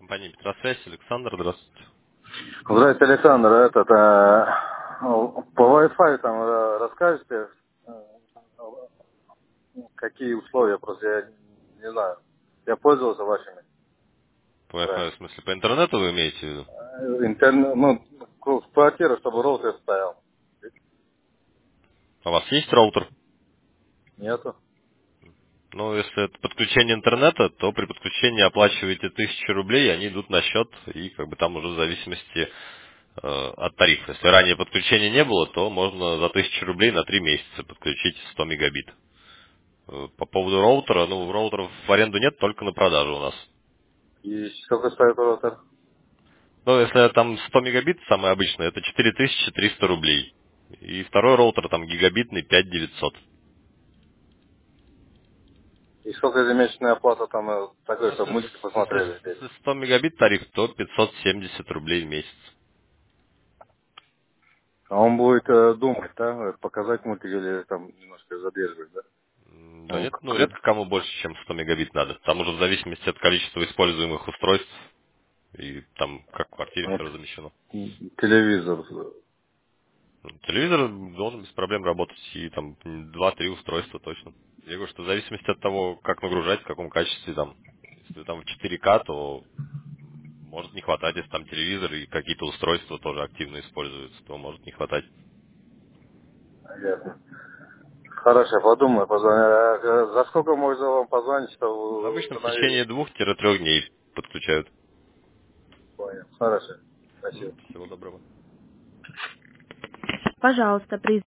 Компания Петросвязь, Александр, здравствуйте. Здравствуйте, Александр. По Wi-Fi там расскажете, какие условия, просто я не знаю. Я пользовался вашими По Wi-Fi, раньше. в смысле, по интернету вы имеете в виду? В квартиру, чтобы роутер стоял. А у вас есть роутер? Нету. Ну, если это подключение интернета, то при подключении оплачиваете 1000 рублей, они идут на счет, и как бы там уже в зависимости от тарифа. Если ранее подключения не было, то можно за 1000 рублей на 3 месяца подключить 100 мегабит. По поводу роутера, ну, роутеров в аренду нет, только на продажу у нас. И сколько стоит роутер? Ну, если там 100 мегабит, самый обычный, это 4300 рублей. И второй роутер, там гигабитный, 5900. И сколько ежемесячная оплата там Ну, такой, чтобы если, мультики если, посмотрели? если 100 мегабит тариф, то 570 рублей в месяц. А он будет думать, да? Показать мультик или там немножко задерживать, да? Да нет, ну редко кому больше, чем 100 мегабит надо. Там уже в зависимости от количества используемых устройств и там как в квартире Вот все размещено. телевизор. Телевизор должен без проблем работать и там два-три устройства точно. Я говорю, что в зависимости от того, как нагружать, в каком качестве там. Если там в 4К, то может не хватать, если там телевизор и какие-то устройства тоже активно используются, то может не хватать. Ясно. Хорошо, я подумаю, позвоню. За сколько можно вам позвонить, Ну, чтобы обычно в установили? течение 2-3 дней подключают. Понял. Хорошо. Спасибо. Всего доброго. Пожалуйста, при